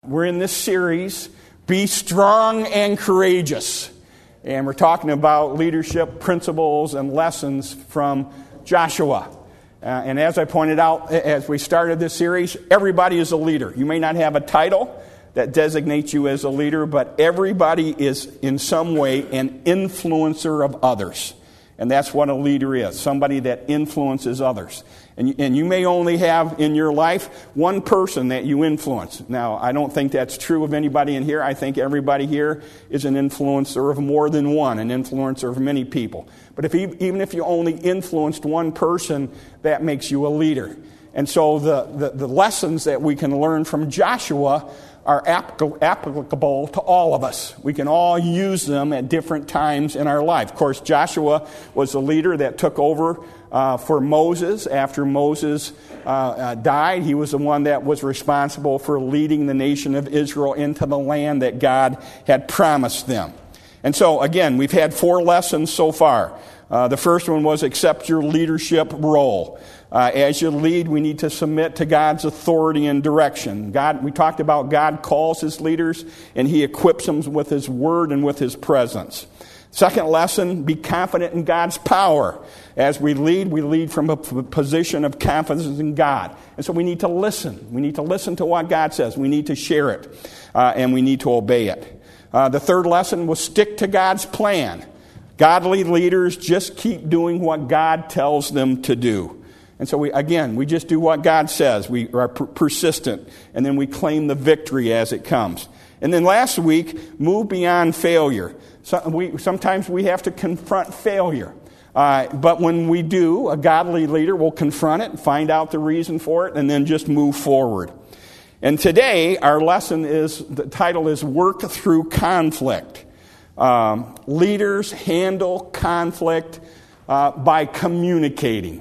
We're in this series, Be Strong and Courageous. And we're talking about leadership principles and lessons from Joshua. And as I pointed out, as we started this series, everybody is a leader. You may not have a title that designates you as a leader, but everybody is in some way an influencer of others. And that's what a leader is, somebody that influences others. And you may only have in your life one person that you influence. Now, I don't think that's true of anybody in here. I think everybody here is an influencer of more than one, an influencer of many people. But even if you only influenced one person, that makes you a leader. And so the lessons that we can learn from Joshua are applicable to all of us. We can all use them at different times in our life. Of course, Joshua was the leader that took over for Moses after Moses died. He was the one that was responsible for leading the nation of Israel into the land that God had promised them. And so, again, we've had 4 lessons so far. The first one was accept your leadership role. As you lead, we need to submit to God's authority and direction. We talked about God calls His leaders, and He equips them with His word and with His presence. Second lesson, be confident in God's power. As we lead from a position of confidence in God. And so we need to listen. We need to listen to what God says. We need to share it, and we need to obey it. The third lesson was stick to God's plan. Godly leaders just keep doing what God tells them to do. And so we just do what God says. We are persistent, and then we claim the victory as it comes. And then last week, move beyond failure. Sometimes we have to confront failure. But when we do, a godly leader will confront it, find out the reason for it, and then just move forward. And today, our lesson the title is Work Through Conflict. Leaders handle conflict by communicating,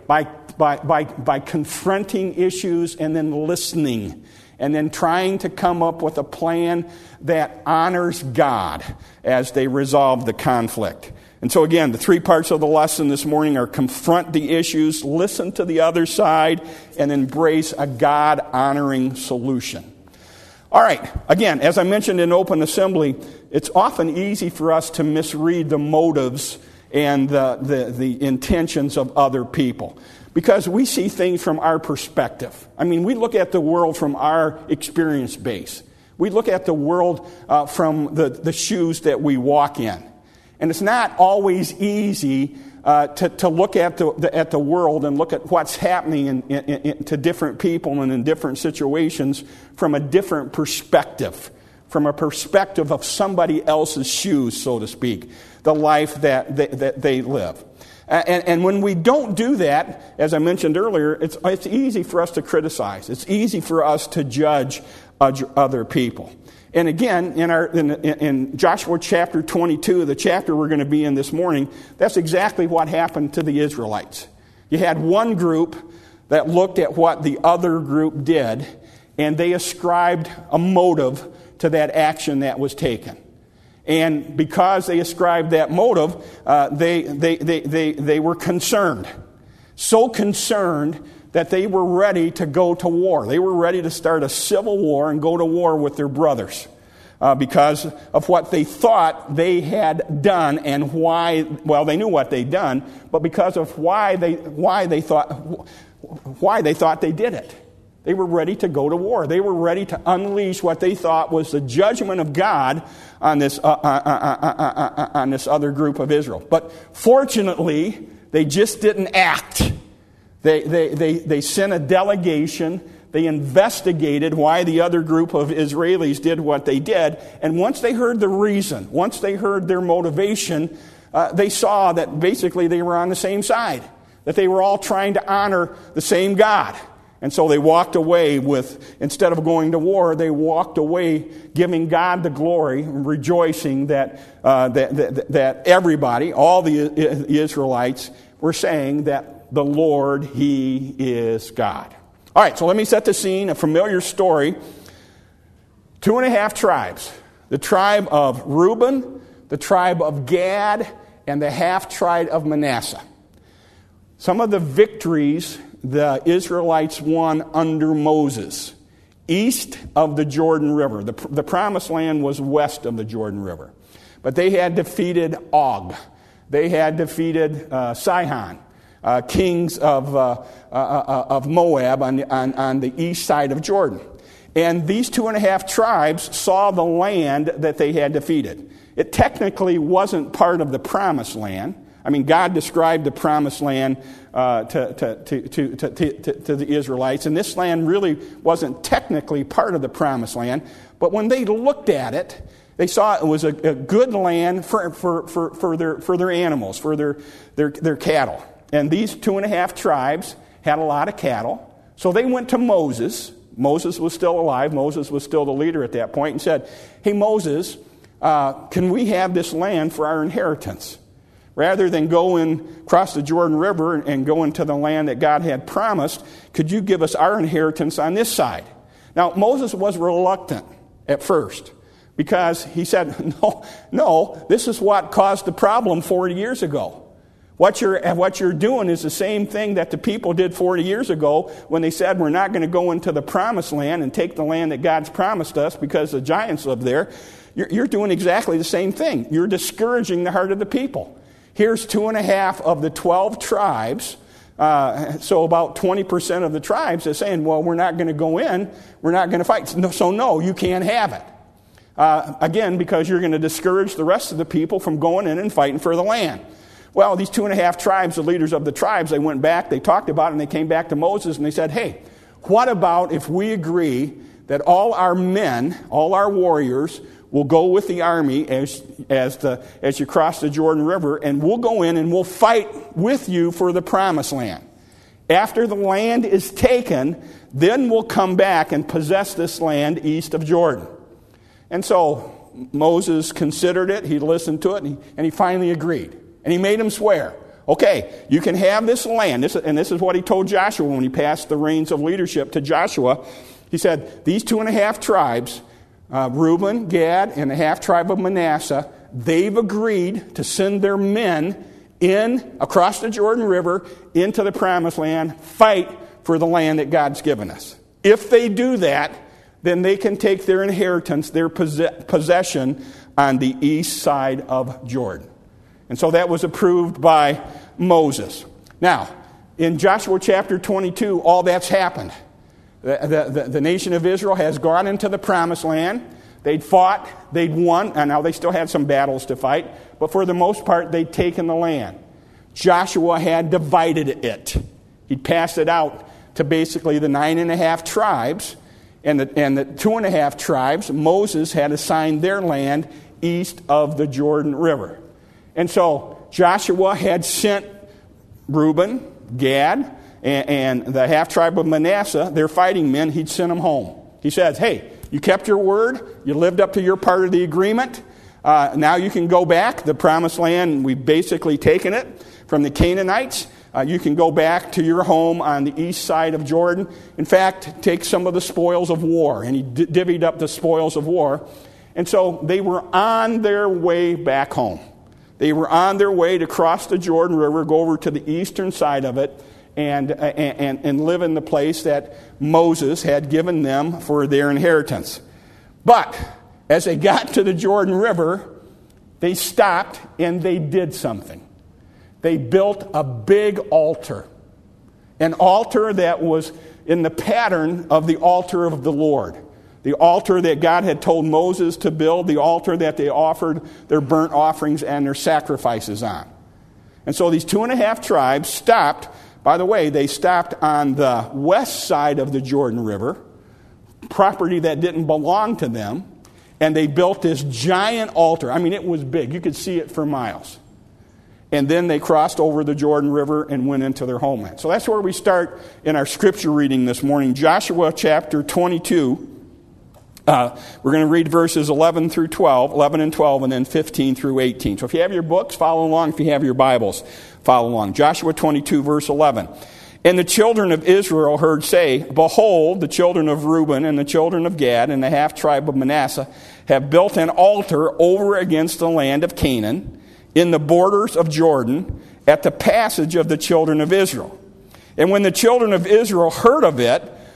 by confronting issues and then listening, and then trying to come up with a plan that honors God as they resolve the conflict. And so again, the 3 parts of the lesson this morning are confront the issues, listen to the other side, and embrace a God-honoring solution. All right, again, as I mentioned in open assembly, it's often easy for us to misread the motives and the intentions of other people, because we see things from our perspective. I mean, we look at the world from our experience base. We look at the world from the shoes that we walk in. And it's not always easy to look at the world and look at what's happening to different people and in different situations from a different perspective, from a perspective of somebody else's shoes, so to speak, the life that they live. And when we don't do that, as I mentioned earlier, it's easy for us to criticize. It's easy for us to judge other people. And again, in Joshua chapter 22, the chapter we're going to be in this morning, that's exactly what happened to the Israelites. You had one group that looked at what the other group did, and they ascribed a motive to that action that was taken. And because they ascribed that motive, they were concerned. So concerned that they were ready to go to war. They were ready to start a civil war and go to war with their brothers because of what they thought they had done and why. Well, they knew what they'd done, but because of why they thought they did it. They were ready to go to war. They were ready to unleash what they thought was the judgment of God on this other group of Israel. But fortunately, they just didn't act. They sent a delegation. They investigated why the other group of Israelis did what they did. And once they heard the reason, once they heard their motivation, they saw that basically they were on the same side, that they were all trying to honor the same God. And so they walked away instead of going to war, they walked away giving God the glory, rejoicing that everybody, all the Israelites, were saying that the Lord, He is God. All right, so let me set the scene, a familiar story. 2.5 tribes. The tribe of Reuben, the tribe of Gad, and the half-tribe of Manasseh. Some of the victories the Israelites won under Moses east of the Jordan River. The promised land was west of the Jordan River. But they had defeated Og. They had defeated Sihon, kings of Moab on the east side of Jordan. And these 2.5 tribes saw the land that they had defeated. It technically wasn't part of the promised land. I mean, God described the promised land to the Israelites, and this land really wasn't technically part of the promised land. But when they looked at it, they saw it was a good land for their animals, for their cattle. And these 2.5 tribes had a lot of cattle, so they went to Moses. Moses was still alive. Moses was still the leader at that point, and said, "Hey, Moses, can we have this land for our inheritance? Rather than go across the Jordan River and go into the land that God had promised, could you give us our inheritance on this side?" Now, Moses was reluctant at first because he said, no, this is what caused the problem 40 years ago. What you're doing is the same thing that the people did 40 years ago when they said, we're not going to go into the promised land and take the land that God's promised us because the giants live there. You're doing exactly the same thing. You're discouraging the heart of the people. Here's 2.5 of the 12 tribes, so about 20% of the tribes are saying, well, we're not going to go in, we're not going to fight. So no, you can't have it. Again, because you're going to discourage the rest of the people from going in and fighting for the land. Well, these 2.5 tribes, the leaders of the tribes, they went back, they talked about it, and they came back to Moses, and they said, hey, what about if we agree that all our men, all our warriors, will go with the army as you cross the Jordan River, and we'll go in and we'll fight with you for the promised land. After the land is taken, then we'll come back and possess this land east of Jordan. And so Moses considered it, he listened to it, and he finally agreed. And he made him swear, okay, you can have this land. This is what he told Joshua when he passed the reins of leadership to Joshua. He said, these 2.5 tribes, Reuben, Gad, and the half tribe of Manasseh, they've agreed to send their men in across the Jordan River into the promised land, fight for the land that God's given us. If they do that, then they can take their inheritance, their possession on the east side of Jordan. And so that was approved by Moses. Now, in Joshua chapter 22, all that's happened. The nation of Israel has gone into the promised land. They'd fought, they'd won, and now they still had some battles to fight, but for the most part, they'd taken the land. Joshua had divided it. He'd passed it out to basically the 9.5 tribes, and the 2.5 tribes, Moses had assigned their land east of the Jordan River. And so Joshua had sent Reuben, Gad, and the half-tribe of Manasseh, their fighting men, he'd sent them home. He says, hey, you kept your word, you lived up to your part of the agreement, now you can go back. The promised land, we've basically taken it from the Canaanites. You can go back to your home on the east side of Jordan. In fact, take some of the spoils of war. And he divvied up the spoils of war. And so they were on their way back home. They were on their way to cross the Jordan River, go over to the eastern side of it, and live in the place that Moses had given them for their inheritance. But as they got to the Jordan River, they stopped and they did something. They built a big altar. An altar that was in the pattern of the altar of the Lord. The altar that God had told Moses to build, the altar that they offered their burnt offerings and their sacrifices on. And so these 2.5 tribes stopped. By the way, they stopped on the west side of the Jordan River, property that didn't belong to them, and they built this giant altar. I mean, it was big. You could see it for miles. And then they crossed over the Jordan River and went into their homeland. So that's where we start in our scripture reading this morning. Joshua chapter 22. We're going to read verses 11 and 12, and then 15 through 18. So if you have your books, follow along. If you have your Bibles, follow along. Joshua 22, verse 11. And the children of Israel heard say, behold, the children of Reuben and the children of Gad and the half-tribe of Manasseh have built an altar over against the land of Canaan in the borders of Jordan at the passage of the children of Israel. And when the children of Israel heard of it,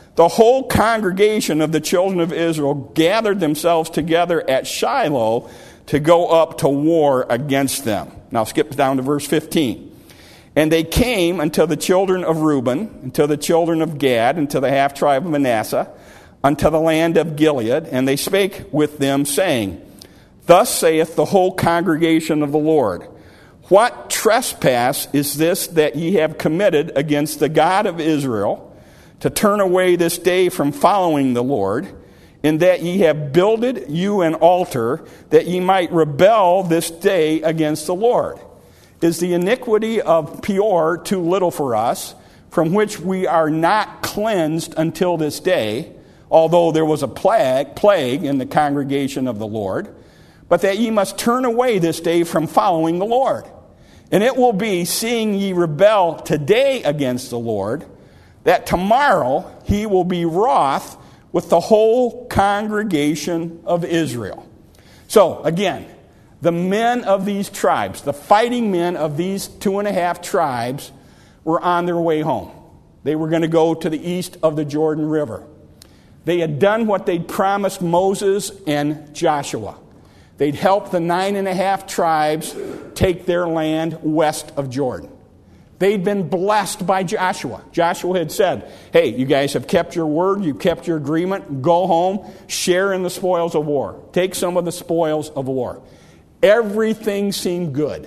the whole congregation of the children of Israel gathered themselves together at Shiloh to go up to war against them. Now skip down to verse 15. And they came unto the children of Reuben, unto the children of Gad, unto the half tribe of Manasseh, unto the land of Gilead, and they spake with them, saying, Thus saith the whole congregation of the Lord, What trespass is this that ye have committed against the God of Israel, to turn away this day from following the Lord, in that ye have builded you an altar, that ye might rebel this day against the Lord? Is the iniquity of Peor too little for us, from which we are not cleansed until this day, although there was a plague in the congregation of the Lord, but that ye must turn away this day from following the Lord? And it will be, seeing ye rebel today against the Lord, that tomorrow he will be wroth with the whole congregation of Israel. So, again, the men of these tribes, the fighting men of these 2.5 tribes, were on their way home. They were going to go to the east of the Jordan River. They had done what they'd promised Moses and Joshua. They'd helped the 9.5 tribes take their land west of Jordan. They'd been blessed by Joshua. Joshua had said, hey, you guys have kept your word, you've kept your agreement, go home, share in the spoils of war. Take some of the spoils of war. Everything seemed good.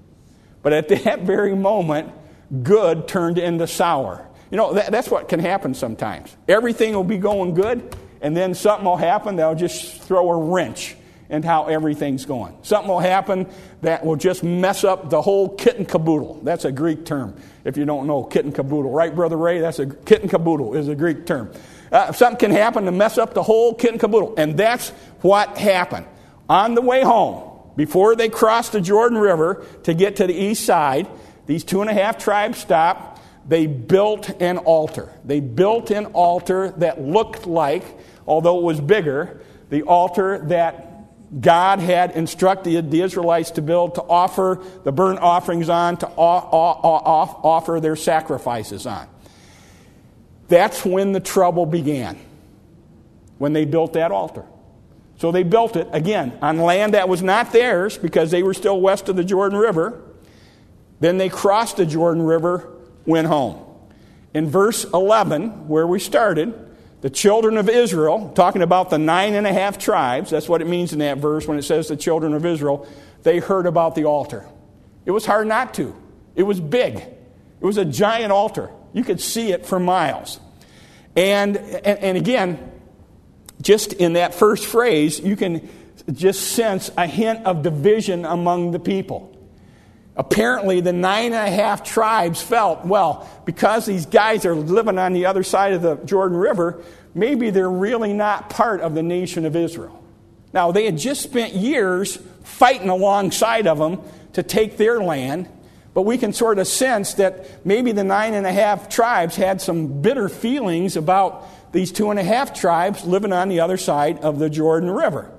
But at that very moment, good turned into sour. You know, that's what can happen sometimes. Everything will be going good, and then something will happen that'll just throw a wrench into how everything's going. Something will happen that will just mess up the whole kit and caboodle. That's a Greek term, if you don't know kit and caboodle. Right, Brother Ray? That's a kit and caboodle is a Greek term. Something can happen to mess up the whole kit and caboodle. And that's what happened. On the way home, before they crossed the Jordan River to get to the east side, these 2.5 tribes stopped. They built an altar. They built an altar that looked like, although it was bigger, the altar that God had instructed the Israelites to build to offer the burnt offerings on, to offer their sacrifices on. That's when the trouble began, when they built that altar. So they built it, again, on land that was not theirs because they were still west of the Jordan River. Then they crossed the Jordan River, went home. In verse 11, where we started, the children of Israel, talking about the 9.5 tribes, that's what it means in that verse when it says the children of Israel, they heard about the altar. It was hard not to. It was big. It was a giant altar. You could see it for miles. And again, just in that first phrase, you can just sense a hint of division among the people. Apparently, the 9.5 tribes felt, well, because these guys are living on the other side of the Jordan River, maybe they're really not part of the nation of Israel. Now, they had just spent years fighting alongside of them to take their land, but we can sort of sense that maybe the 9.5 tribes had some bitter feelings about these 2.5 tribes living on the other side of the Jordan River.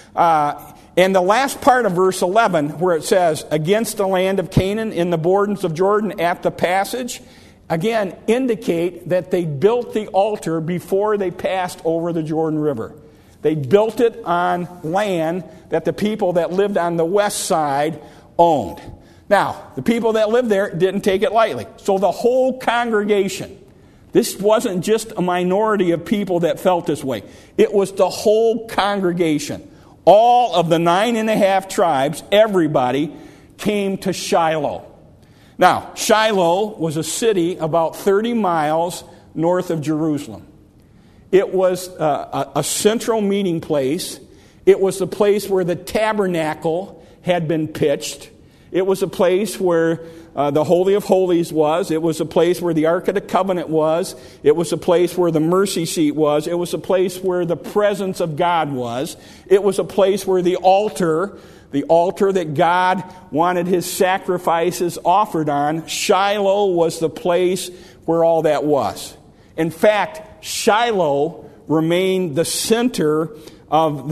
And the last part of verse 11, where it says, against the land of Canaan in the borders of Jordan at the passage, again, indicate that they built the altar before they passed over the Jordan River. They built it on land that the people that lived on the west side owned. Now, the people that lived there didn't take it lightly. So the whole congregation, this wasn't just a minority of people that felt this way. It was the whole congregation. All of the 9.5 tribes, everybody, came to Shiloh. Now, Shiloh was a city about 30 miles north of Jerusalem. It was a central meeting place. It was the place where the tabernacle had been pitched. It was a place where the Holy of Holies was. It was a place where the Ark of the Covenant was. It was a place where the mercy seat was. It was a place where the presence of God was. It was a place where the altar that God wanted his sacrifices offered on, Shiloh was the place where all that was. In fact, Shiloh remained the center of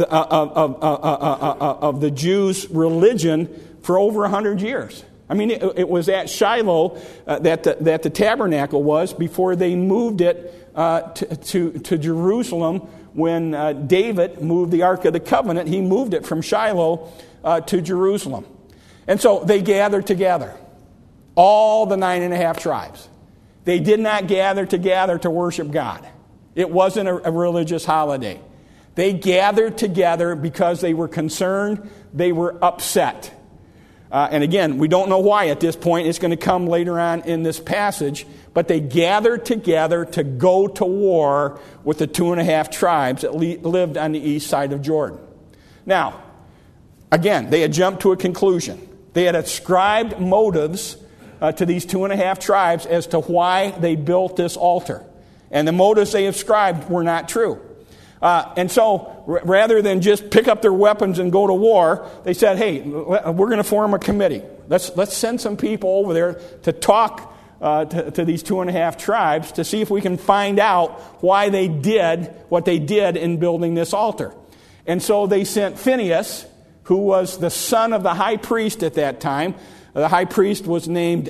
the Jews' religion for over 100 years. I mean, it was at Shiloh that the tabernacle was before they moved it to Jerusalem when David moved the Ark of the Covenant. He moved it from Shiloh to Jerusalem. And so they gathered together, all the 9.5 tribes. They did not gather together to worship God. It wasn't a religious holiday. They gathered together because they were concerned, they were upset. And again, we don't know why at this point. It's going to come later on in this passage. But they gathered together to go to war with the 2.5 tribes that lived on the east side of Jordan. Now, again, they had jumped to a conclusion. They had ascribed motives to these 2.5 tribes as to why they built this altar. And the motives they ascribed were not true. And so, rather than just pick up their weapons and go to war, they said, hey, we're going to form a committee. Let's send some people over there to talk to these 2.5 tribes to see if we can find out why they did what they did in building this altar. And so they sent Phinehas, who was the son of the high priest at that time. The high priest was named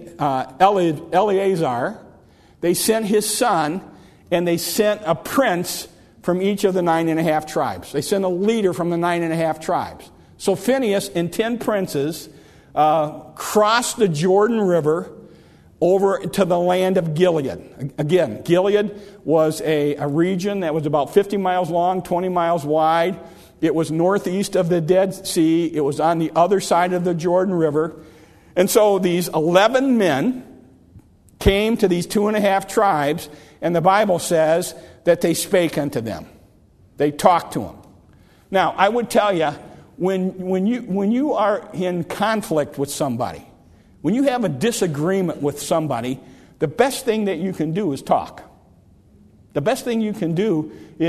Eleazar. They sent his son, and they sent a prince from each of the 9.5 tribes. They sent a leader from the 9.5 tribes. So Phinehas and 10 princes crossed the Jordan River over to the land of Gilead. Again, Gilead was a region that was about 50 miles long, 20 miles wide. It was northeast of the Dead Sea. It was on the other side of the Jordan River. And so these 11 men came to these 2.5 tribes, and the Bible says that they spake unto them. They talked to them. Now, I would tell you, when you are in conflict with somebody, when you have a disagreement with somebody, the best thing that you can do is talk. The best thing you can do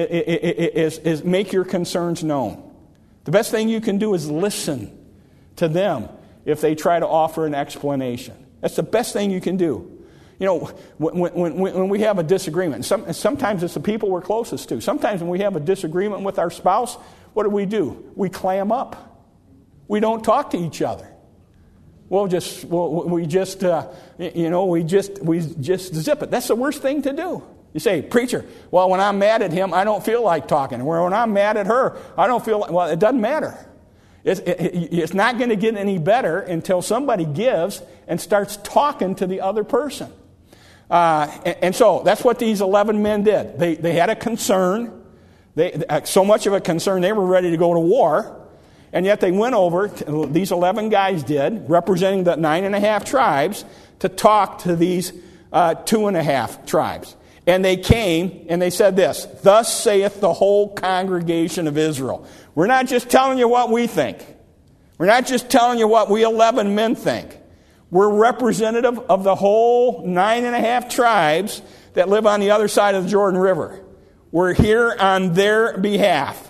is make your concerns known. The best thing you can do is listen to them if they try to offer an explanation. That's the best thing you can do. You know, when we have a disagreement, sometimes it's the people we're closest to. Sometimes when we have a disagreement with our spouse, what do? We clam up. We don't talk to each other. We just zip it. That's the worst thing to do. You say, preacher, well, when I'm mad at him, I don't feel like talking. Or when I'm mad at her, I don't feel like, well, it doesn't matter. It's not going to get any better until somebody gives and starts talking to the other person. And so that's what these 11 men did. They had a concern. So much of a concern, they were ready to go to war. And yet they went over, these 11 guys did, representing the 9.5 tribes, to talk to these 2.5 tribes. And they came and they said this, thus saith the whole congregation of Israel. We're not just telling you what we think. We're not just telling you what we 11 men think. We're representative of the whole 9.5 tribes that live on the other side of the Jordan River. We're here on their behalf.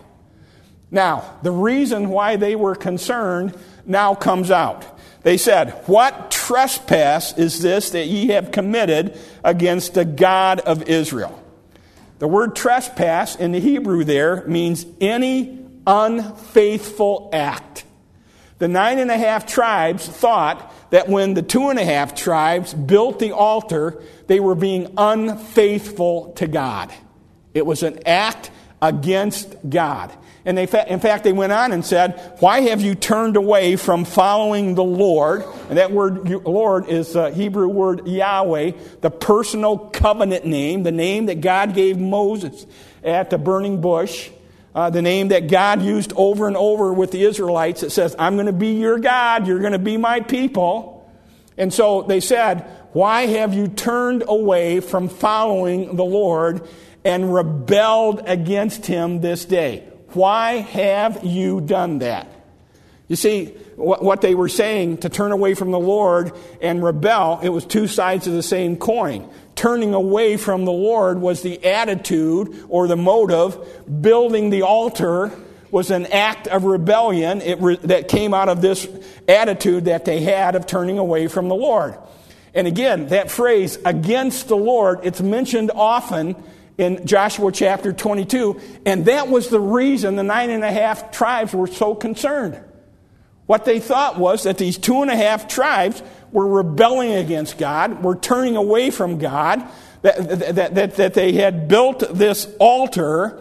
Now, the reason why they were concerned now comes out. They said, what trespass is this that ye have committed against the God of Israel? The word trespass in the Hebrew there means any unfaithful act. The 9.5 tribes thought that when the 2.5 tribes built the altar, they were being unfaithful to God. It was an act against God. And in fact, they went on and said, why have you turned away from following the Lord? And that word Lord is the Hebrew word Yahweh, the personal covenant name, the name that God gave Moses at the burning bush, the name that God used over and over with the Israelites. It says, I'm going to be your God, you're going to be my people. And so they said, why have you turned away from following the Lord and rebelled against him this day? Why have you done that? You see, what they were saying, to turn away from the Lord and rebel, it was two sides of the same coin. Turning away from the Lord was the attitude or the motive. Building the altar was an act of rebellion that came out of this attitude that they had of turning away from the Lord. And again, that phrase, against the Lord, it's mentioned often in Joshua chapter 22, and that was the reason the 9.5 tribes were so concerned. What they thought was that these 2.5 tribes were rebelling against God, were turning away from God. that they had built this altar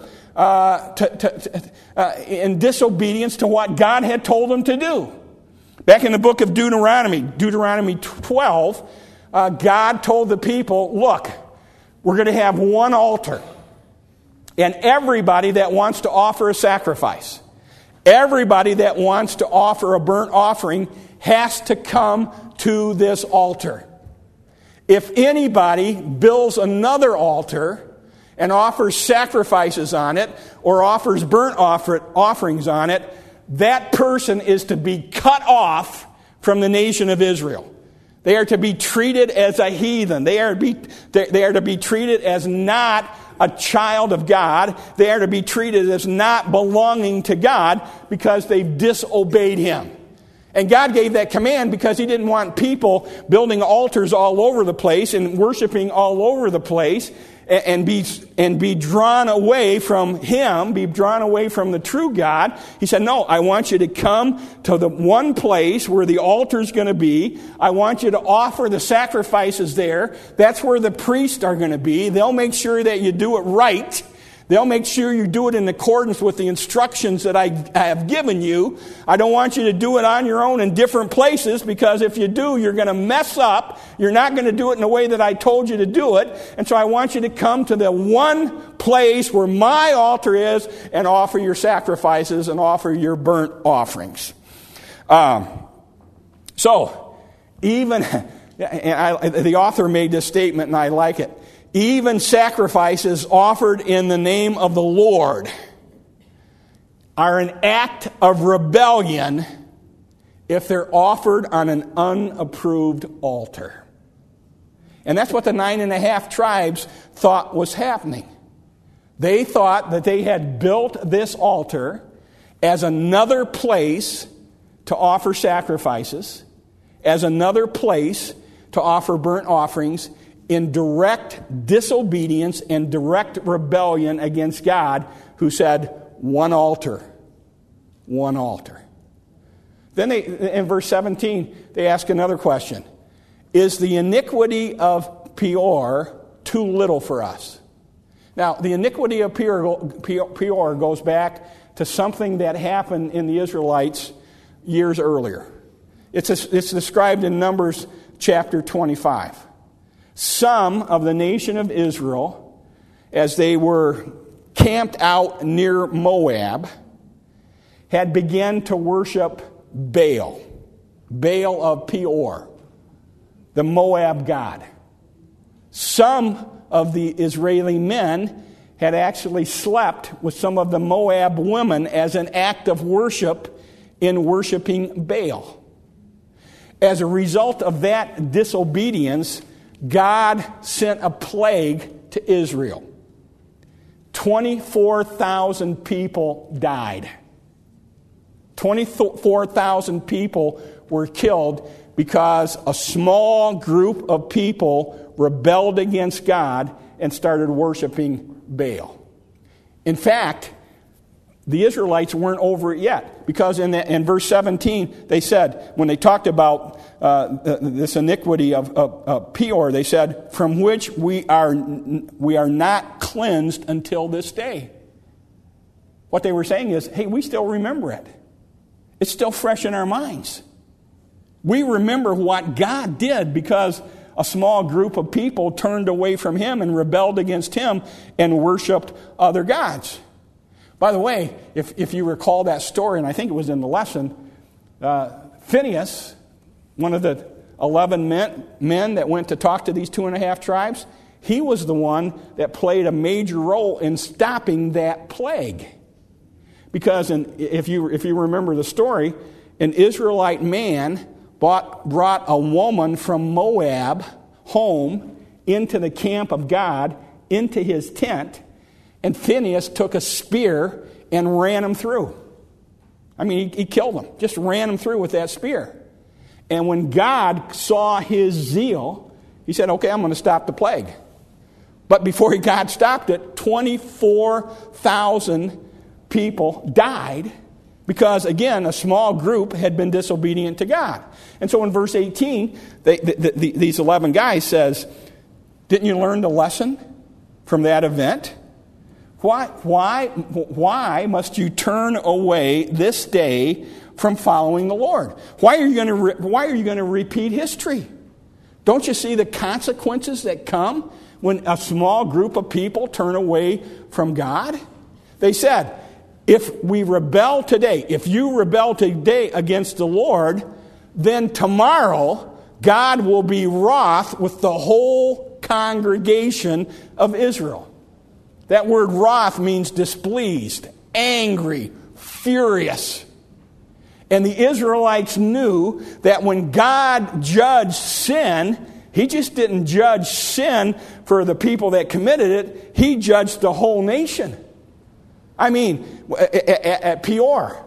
in disobedience to what God had told them to do. Back in the book of Deuteronomy 12, God told the people, look, we're going to have one altar. And everybody that wants to offer a sacrifice, everybody that wants to offer a burnt offering has to come to this altar. If anybody builds another altar and offers sacrifices on it or offers burnt offerings on it, that person is to be cut off from the nation of Israel. They are to be treated as a heathen. They are to be treated as not a child of God. They are to be treated as not belonging to God because they've disobeyed Him. And God gave that command because He didn't want people building altars all over the place and worshiping all over the place and be drawn away from Him, be drawn away from the true God. He said, no, I want you to come to the one place where the altar is going to be. I want you to offer the sacrifices there. That's where the priests are going to be. They'll make sure that you do it right. They'll make sure you do it in accordance with the instructions that I have given you. I don't want you to do it on your own in different places, because if you do, you're going to mess up. You're not going to do it in the way that I told you to do it. And so I want you to come to the one place where my altar is and offer your sacrifices and offer your burnt offerings. So, even, the author made this statement and I like it. Even sacrifices offered in the name of the Lord are an act of rebellion if they're offered on an unapproved altar. And that's what the 9.5 tribes thought was happening. They thought that they had built this altar as another place to offer sacrifices, as another place to offer burnt offerings, in direct disobedience and direct rebellion against God, who said, one altar. One altar. Then in verse 17, they ask another question. Is the iniquity of Peor too little for us? Now, the iniquity of Peor goes back to something that happened in the Israelites years earlier. It's described in Numbers chapter 25. Some of the nation of Israel, as they were camped out near Moab, had begun to worship Baal of Peor, the Moab god. Some of the Israeli men had actually slept with some of the Moab women as an act of worship in worshiping Baal. As a result of that disobedience, God sent a plague to Israel. 24,000 people died. 24,000 people were killed because a small group of people rebelled against God and started worshiping Baal. In fact, the Israelites weren't over it yet, because in verse 17 they said, when they talked about this iniquity of Peor, they said, from which we are not cleansed until this day. What they were saying is, hey, we still remember it. It's still fresh in our minds. We remember what God did because a small group of people turned away from Him and rebelled against Him and worshiped other gods. By the way, if you recall that story, and I think it was in the lesson, Phinehas, one of the 11 men that went to talk to these 2.5 tribes, he was the one that played a major role in stopping that plague. Because if you remember the story, an Israelite man brought a woman from Moab home into the camp of God, into his tent, and Phinehas took a spear and ran him through. I mean, he killed him. Just ran him through with that spear. And when God saw his zeal, He said, okay, I'm going to stop the plague. But before God stopped it, 24,000 people died because, again, a small group had been disobedient to God. And so in verse 18, these 11 guys says, Didn't you learn the lesson from that event? Why must you turn away this day from following the Lord? Why are you going to repeat history? Don't you see the consequences that come when a small group of people turn away from God? They said, if we rebel today, if you rebel today against the Lord, then tomorrow God will be wroth with the whole congregation of Israel. That word wrath means displeased, angry, furious. And the Israelites knew that when God judged sin, He just didn't judge sin for the people that committed it. He judged the whole nation. I mean, at Peor,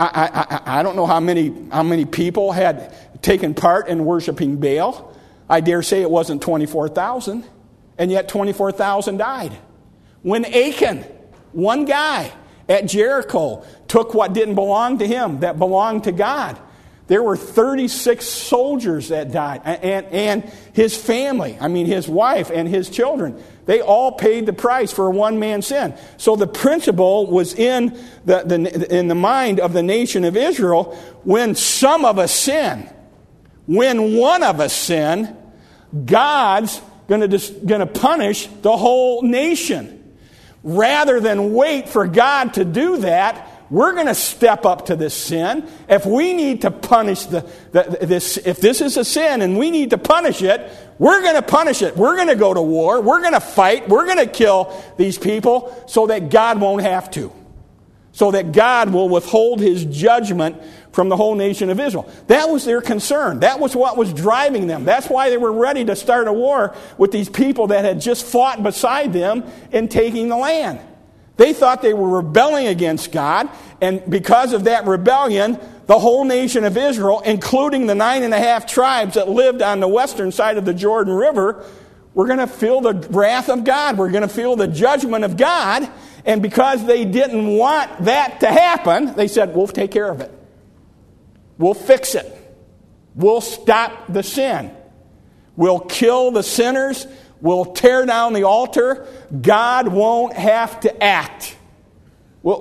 I don't know how many people had taken part in worshiping Baal. I dare say it wasn't 24,000, and yet 24,000 died. When Achan, one guy at Jericho, took what didn't belong to him, that belonged to God, there were 36 soldiers that died, and his family, his wife and his children, they all paid the price for a one-man sin. So the principle was in the mind of the nation of Israel: when some of us sin, when one of us sin, God's going to punish the whole nation. Rather than wait for God to do that, we're going to step up to this sin. If we need to punish this, if this is a sin and we need to punish it, we're going to punish it. We're going to go to war. We're going to fight. We're going to kill these people so that God won't have to. So that God will withhold His judgment from the whole nation of Israel. That was their concern. That was what was driving them. That's why they were ready to start a war with these people that had just fought beside them in taking the land. They thought they were rebelling against God, and because of that rebellion, the whole nation of Israel, including the 9.5 tribes that lived on the western side of the Jordan River, were going to feel the wrath of God. We're going to feel the judgment of God. And because they didn't want that to happen, they said, we'll take care of it. We'll fix it. We'll stop the sin. We'll kill the sinners. We'll tear down the altar. God won't have to act. We'll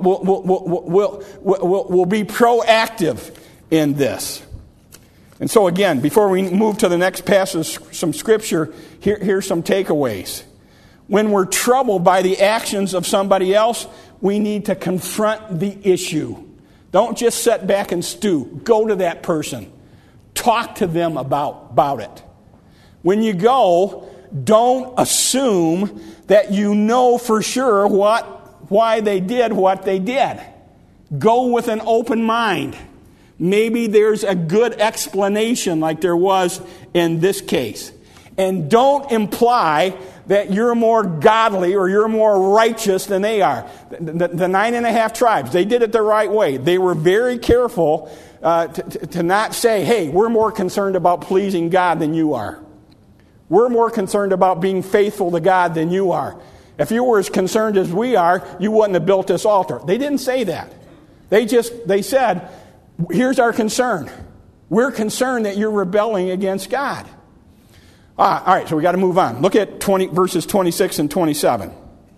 be proactive in this. And so again, before we move to the next passage, some scripture, here's some takeaways. When we're troubled by the actions of somebody else, we need to confront the issue. Don't just sit back and stew. Go to that person. Talk to them about it. When you go, don't assume that you know for sure why they did what they did. Go with an open mind. Maybe there's a good explanation like there was in this case. And don't imply that you're more godly or you're more righteous than they are. The 9.5 tribes, they did it the right way. They were very careful to not say, hey, we're more concerned about pleasing God than you are. We're more concerned about being faithful to God than you are. If you were as concerned as we are, you wouldn't have built this altar. They didn't say that. They said, here's our concern. We're concerned that you're rebelling against God. All right, so we got to move on. Look at verses 26 and 27.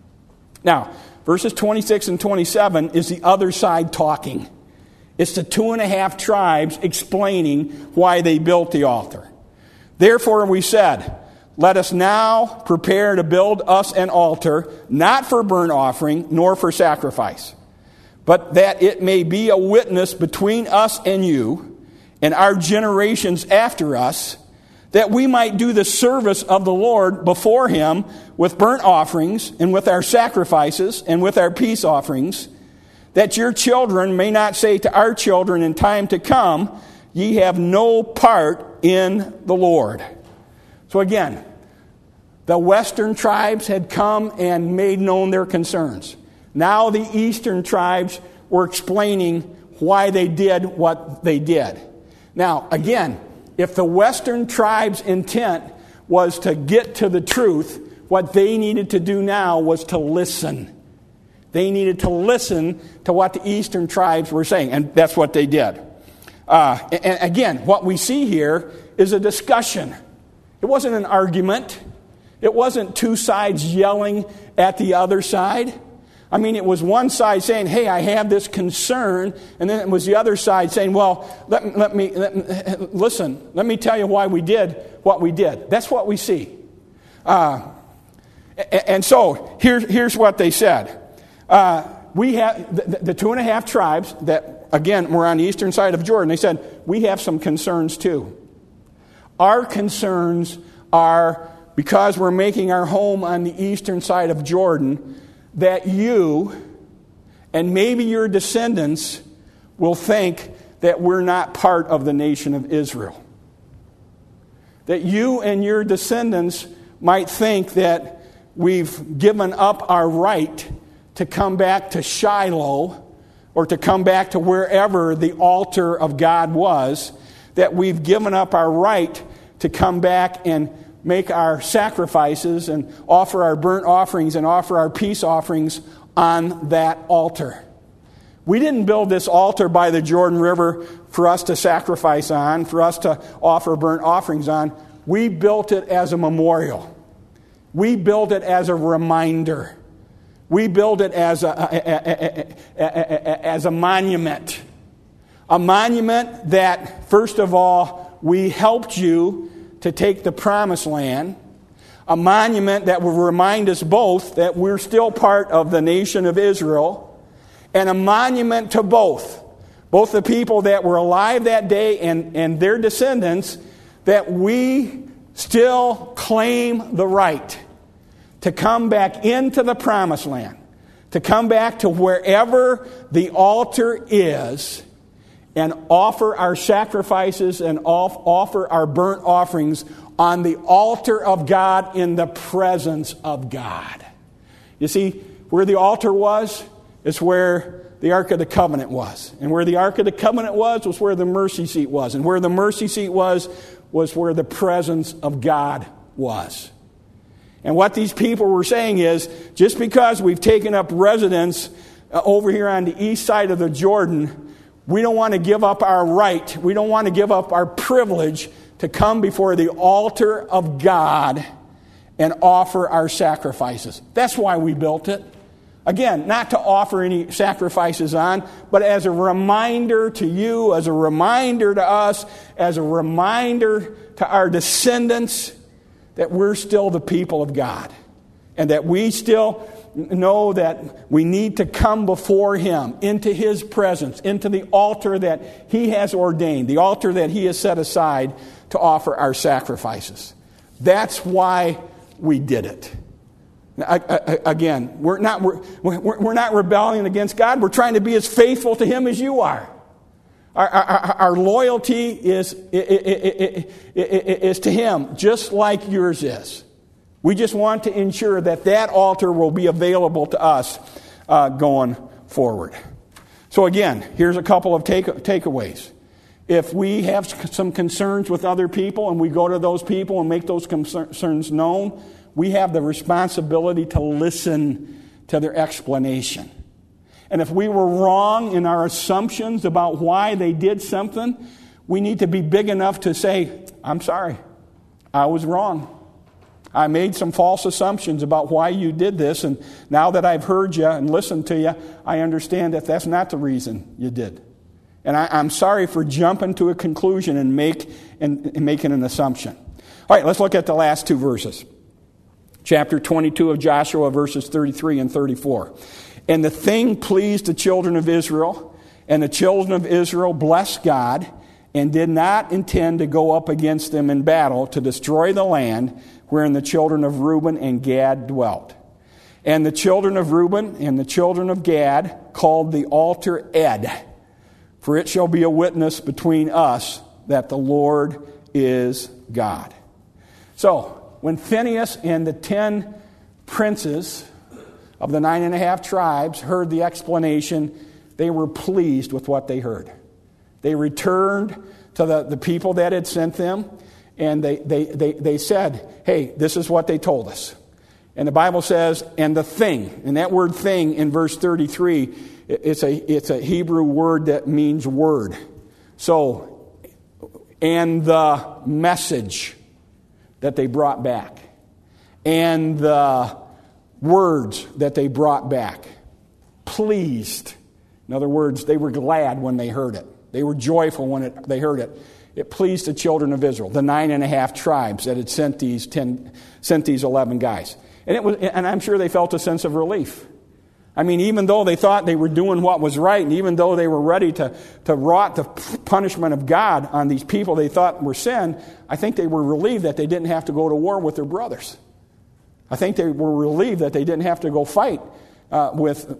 Now, verses 26 and 27 is the other side talking. It's the 2.5 tribes explaining why they built the altar. Therefore we said, let us now prepare to build us an altar, not for burnt offering, nor for sacrifice, but that it may be a witness between us and you, and our generations after us, that we might do the service of the Lord before Him with burnt offerings, and with our sacrifices, and with our peace offerings, that your children may not say to our children in time to come, ye have no part in the Lord. So again, the western tribes had come and made known their concerns. Now the eastern tribes were explaining why they did what they did. Now, again, if the western tribes' intent was to get to the truth, what they needed to do now was to listen. They needed to listen to what the eastern tribes were saying, and that's what they did. And again, what we see here is a discussion. It wasn't an argument. It wasn't two sides yelling at the other side. I mean, it was one side saying, hey, I have this concern, and then it was the other side saying, well, let me tell you why we did what we did. That's what we see. And so, here's what they said. We have the 2.5 tribes that, again, were on the eastern side of Jordan. They said, we have some concerns too. Our concerns are, because we're making our home on the eastern side of Jordan, that you and maybe your descendants will think that we're not part of the nation of Israel. That you and your descendants might think that we've given up our right to come back to Shiloh or to come back to wherever the altar of God was, that we've given up our right to come back and make our sacrifices and offer our burnt offerings and offer our peace offerings on that altar. We didn't build this altar by the Jordan River for us to sacrifice on, for us to offer burnt offerings on. We built it as a memorial. We built it as a reminder. We built it as a monument. A monument that, first of all, we helped you to take the promised land. A monument that will remind us both that we're still part of the nation of Israel. And a monument to both the people that were alive that day and their descendants, that we still claim the right to come back into the promised land, to come back to wherever the altar is and offer our sacrifices and offer our burnt offerings on the altar of God in the presence of God. You see, where the altar was, it's where the Ark of the Covenant was. And where the Ark of the Covenant was where the mercy seat was. And where the mercy seat was where the presence of God was. And what these people were saying is, just because we've taken up residence over here on the east side of the Jordan, we don't want to give up our right. We don't want to give up our privilege to come before the altar of God and offer our sacrifices. That's why we built it. Again, not to offer any sacrifices on, but as a reminder to you, as a reminder to us, as a reminder to our descendants that we're still the people of God. And that we still know that we need to come before Him, into His presence, into the altar that He has ordained, the altar that He has set aside to offer our sacrifices. That's why we did it. Again, we're not rebelling against God. We're trying to be as faithful to Him as you are. Our loyalty is to Him, just like yours is. We just want to ensure that that altar will be available to us going forward. So again, here's a couple of takeaways. If we have some concerns with other people and we go to those people and make those concerns known, we have the responsibility to listen to their explanation. And if we were wrong in our assumptions about why they did something, we need to be big enough to say, I'm sorry, I was wrong. I made some false assumptions about why you did this, and now that I've heard you and listened to you, I understand that that's not the reason you did. And I'm sorry for jumping to a conclusion and making an assumption. All right, let's look at the last two verses. Chapter 22 of Joshua, verses 33 and 34. And the thing pleased the children of Israel, and the children of Israel blessed God, and did not intend to go up against them in battle to destroy the land wherein the children of Reuben and Gad dwelt. And the children of Reuben and the children of Gad called the altar Ed, for it shall be a witness between us that the Lord is God. So, when Phinehas and the 10 princes of the 9.5 tribes heard the explanation, they were pleased with what they heard. They returned to the people that had sent them, and they said, hey, this is what they told us. And the Bible says, and the thing, and that word thing in verse 33, it's a Hebrew word that means word. So, and the message that they brought back. and the words that they brought back pleased. In other words, they were glad when they heard it. They were joyful when they heard it. It pleased the children of Israel, the 9.5 tribes that had sent these 11 guys. And I'm sure they felt a sense of relief. I mean, even though they thought they were doing what was right, and even though they were ready to wrought the punishment of God on these people they thought were sin, I think they were relieved that they didn't have to go to war with their brothers. I think they were relieved that they didn't have to go fight with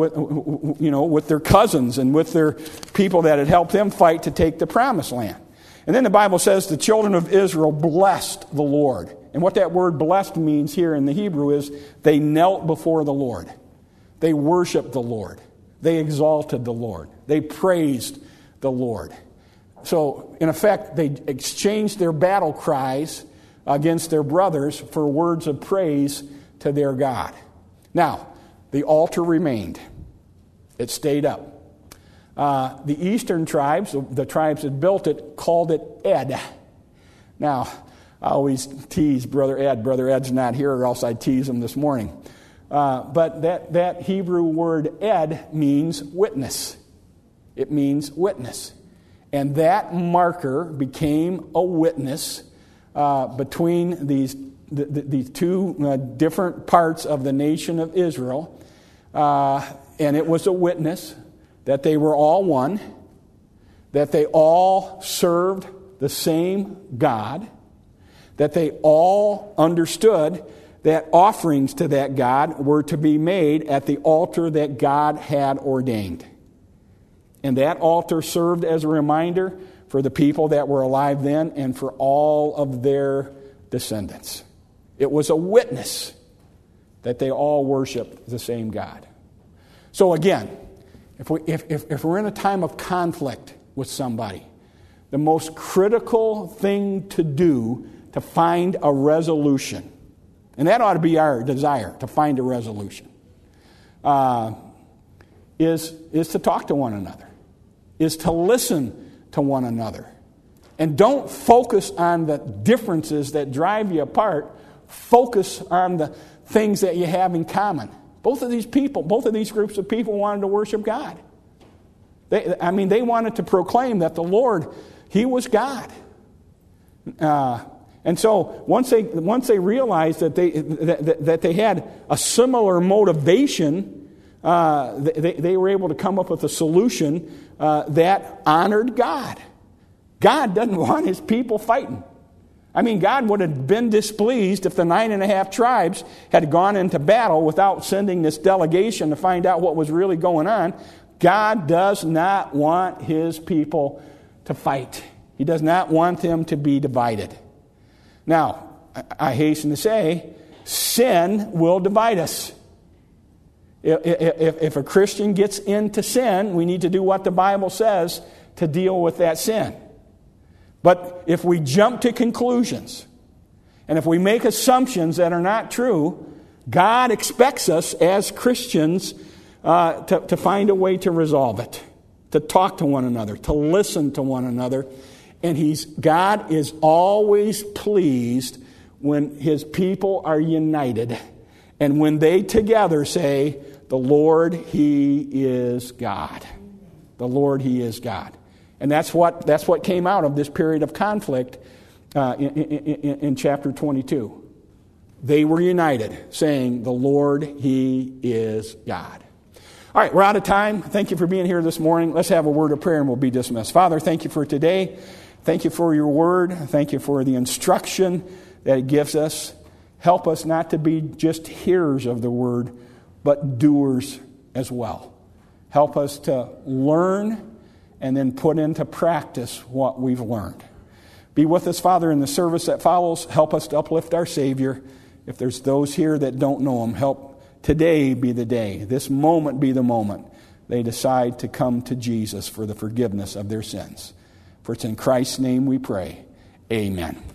their cousins and with their people that had helped them fight to take the promised land. And then the Bible says the children of Israel blessed the Lord. And what that word blessed means here in the Hebrew is they knelt before the Lord. They worshiped the Lord. They exalted the Lord. They praised the Lord. So, in effect, they exchanged their battle cries against their brothers for words of praise to their God. Now, the altar remained. It stayed up. The eastern tribes, the tribes that built it, called it Ed. Now, I always tease Brother Ed. Brother Ed's not here, or else I'd tease him this morning. But that Hebrew word Ed means witness. It means witness. And that marker became a witness between these two different parts of the nation of Israel. And it was a witness that they were all one, that they all served the same God, that they all understood that offerings to that God were to be made at the altar that God had ordained. And that altar served as a reminder for the people that were alive then and for all of their descendants. It was a witness that they all worshiped the same God. So again, if we're in a time of conflict with somebody, the most critical thing to do to find a resolution, and that ought to be our desire, to find a resolution, is to talk to one another, is to listen to one another. And don't focus on the differences that drive you apart. Focus on the things that you have in common. Both of these groups of people wanted to worship God. They wanted to proclaim that the Lord, He was God. And so once they realized that they had a similar motivation, they were able to come up with a solution that honored God. God doesn't want His people fighting. I mean, God would have been displeased if the 9.5 tribes had gone into battle without sending this delegation to find out what was really going on. God does not want His people to fight. He does not want them to be divided. Now, I hasten to say, sin will divide us. If a Christian gets into sin, we need to do what the Bible says to deal with that sin. But if we jump to conclusions, and if we make assumptions that are not true, God expects us as Christians to find a way to resolve it, to talk to one another, to listen to one another. And God is always pleased when His people are united, and when they together say, "The Lord, He is God." The Lord, He is God. And that's what came out of this period of conflict in chapter 22. They were united, saying, "The Lord, He is God." All right, we're out of time. Thank you for being here this morning. Let's have a word of prayer and we'll be dismissed. Father, thank you for today. Thank you for your word. Thank you for the instruction that it gives us. Help us not to be just hearers of the word, but doers as well. Help us to learn and then put into practice what we've learned. Be with us, Father, in the service that follows. Help us to uplift our Savior. If there's those here that don't know Him, help today be the day, this moment be the moment they decide to come to Jesus for the forgiveness of their sins. For it's in Christ's name we pray. Amen.